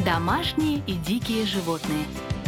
Домашние и дикие животные.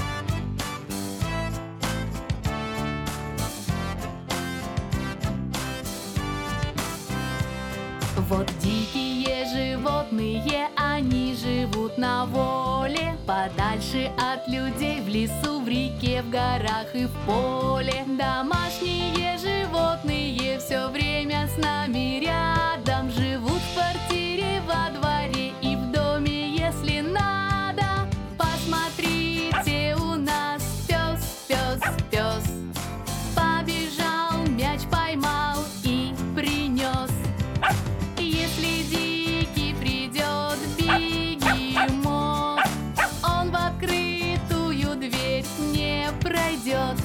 Вот дикие животные, они живут на воле, подальше от людей, в лесу, в реке, в горах и в поле. Домашние животные все время с нами рядом, живут в квартире, во дворе и в доме, если надо. Посмотрите, у нас пес, пес, пес, побежал, мяч поймал и принес. Если дикий придет бегемот, он в открытую дверь не пройдет.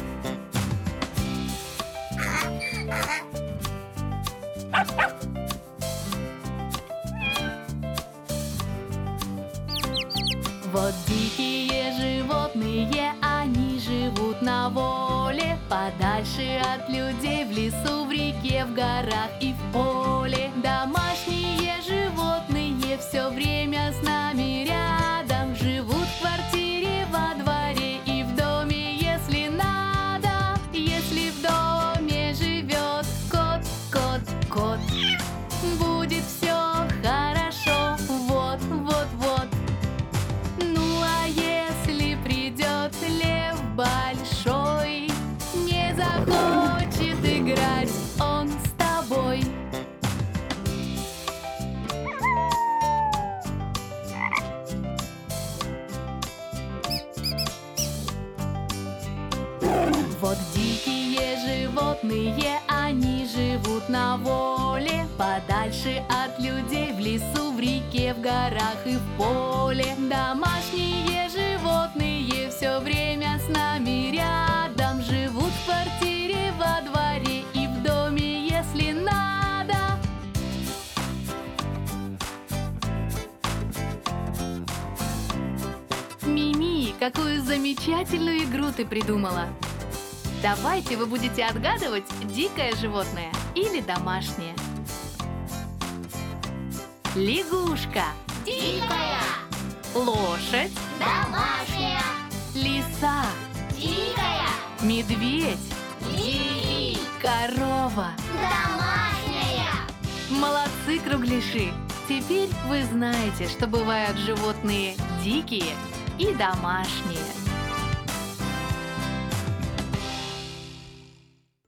Вот дикие животные, они живут на воле, подальше от людей, в лесу, в реке, в горах и в поле. Домашние животные все время с нами рядом, живут в квартире, во дворе и в доме, если надо. Если в доме живет кот, кот, кот, будет все хорошо, вот, вот, вот. Ну а если придет лев большой, не захочет играть он с тобой. Вот дикие животные, они живут на воле, подальше от людей, в лесу, в реке, в горах и в поле. Домашние животные все время с нами рядом, живут в квартире, во дворе и в доме, если надо. Мими, какую замечательную игру ты придумала! Давайте вы будете отгадывать, дикое животное или домашнее. Лягушка. Дикая. Лошадь. Домашняя. Лиса. Дикая. Медведь. Дикий. Корова. Домашняя. Молодцы, кругляши! Теперь вы знаете, что бывают животные дикие и домашние.